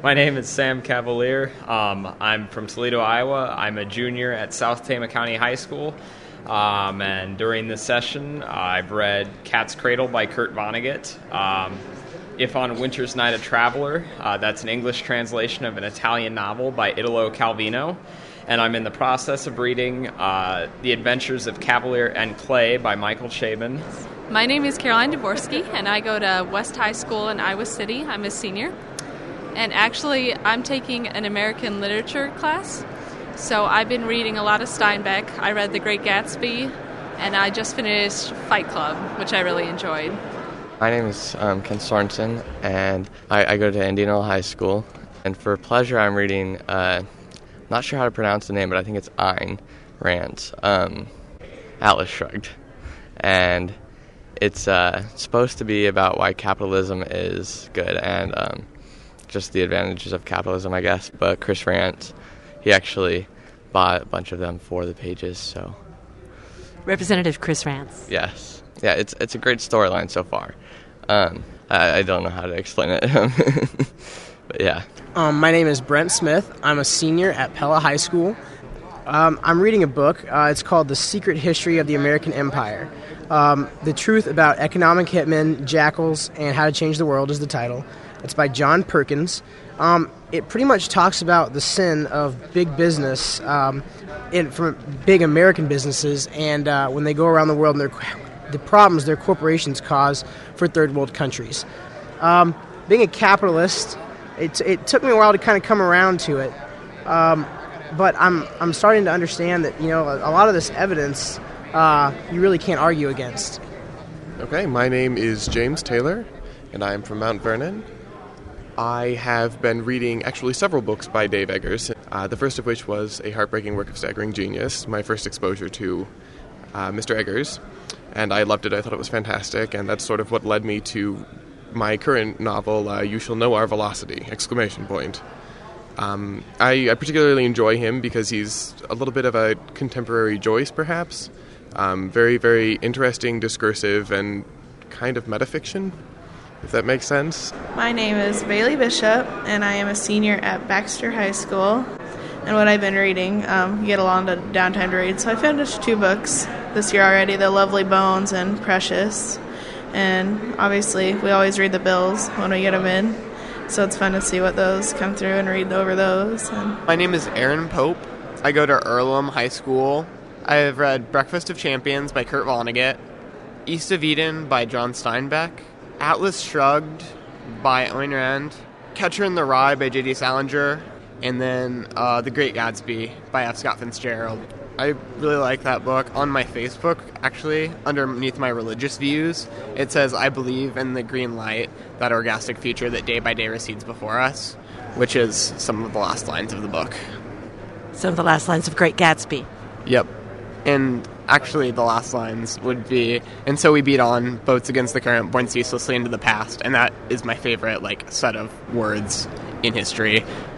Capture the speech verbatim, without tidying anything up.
My name is Sam Cavalier. Um, I'm from Toledo, Iowa. I'm a junior at South Tama County High School. Um, and during this session, uh, I've read Cat's Cradle by Kurt Vonnegut. Um, If on Winter's Night a Traveler, uh, that's an English translation of an Italian novel by Italo Calvino. And I'm in the process of reading uh, The Adventures of Cavalier and Clay by Michael Chabon. My name is Caroline Dvorsky, and I go to West High School in Iowa City. I'm a senior. And actually, I'm taking an American literature class. So I've been reading a lot of Steinbeck. I read The Great Gatsby, and I just finished Fight Club, which I really enjoyed. My name is um, Ken Sorensen, and I, I go to Indianola High School. And for pleasure, I'm reading, uh, not sure how to pronounce the name, but I think it's Ayn Rand's um, Atlas Shrugged. And it's uh, supposed to be about why capitalism is good and um, just the advantages of capitalism, I guess. But Chris Rance, he actually bought a bunch of them for the pages, so. Representative Chris Rance. Yes. Yeah, it's it's a great storyline so far. Um, I, I don't know how to explain it, but yeah. Um, my name is Brent Smith. I'm a senior at Pella High School. Um, I'm reading a book. Uh, it's called The Secret History of the American Empire. Um, the Truth About Economic Hitmen, Jackals, and How to Change the World is the title. It's by John Perkins. Um, it pretty much talks about the sin of big business, um, in, from big American businesses, and uh, when they go around the world and they're the problems their corporations cause for third world countries. Um, being a capitalist, it, it took me a while to kind of come around to it, um, but I'm I'm starting to understand that, you know, a, a lot of this evidence uh, you really can't argue against. Okay, my name is James Taylor, and I am from Mount Vernon. I have been reading actually several books by Dave Eggers, uh, the first of which was A Heartbreaking Work of Staggering Genius, my first exposure to uh, Mister Eggers. And I loved it. I thought it was fantastic, and that's sort of what led me to my current novel, uh, You Shall Know Our Velocity! Exclamation point. Um, I, I particularly enjoy him because he's a little bit of a contemporary Joyce, perhaps. Um, very, very interesting, discursive, and kind of metafiction, if that makes sense. My name is Bailey Bishop, and I am a senior at Baxter High School. And what I've been reading, um, you get a lot of downtime to read. So I finished two books this year already, The Lovely Bones and Precious. And obviously, we always read the bills when we get them in. So it's fun to see what those come through and read over those. And my name is Aaron Pope. I go to Earlham High School. I have read Breakfast of Champions by Kurt Vonnegut, East of Eden by John Steinbeck, Atlas Shrugged by Ayn Rand, Catcher in the Rye by J D Salinger, and then uh, The Great Gatsby by F. Scott Fitzgerald. I really like that book. On my Facebook, actually, underneath my religious views, it says, I believe in the green light, that orgastic future that day by day recedes before us, which is some of the last lines of the book. Some of the last lines of Great Gatsby. Yep. And actually, the last lines would be, and so we beat on, boats against the current, born ceaselessly into the past. And that is my favorite, like, set of words in history.